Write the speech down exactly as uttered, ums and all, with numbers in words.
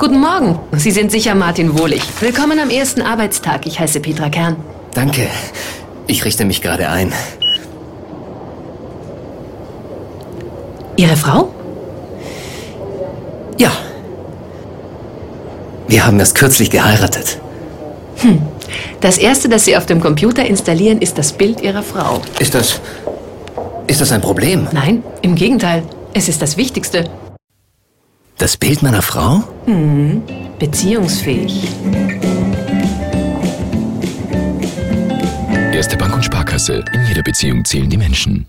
Guten Morgen. Sie sind sicher Martin Wohlig. Willkommen am ersten Arbeitstag. Ich heiße Petra Kern. Danke. Ich richte mich gerade ein. Ihre Frau? Ja. Wir haben erst kürzlich geheiratet. Hm. Das Erste, das Sie auf dem Computer installieren, ist das Bild Ihrer Frau. Ist das... Ist das ein Problem? Nein, im Gegenteil. Es ist das Wichtigste. Das Bild meiner Frau? Hm. Beziehungsfähig. Erste Bank und Sparkasse. In jeder Beziehung zählen die Menschen.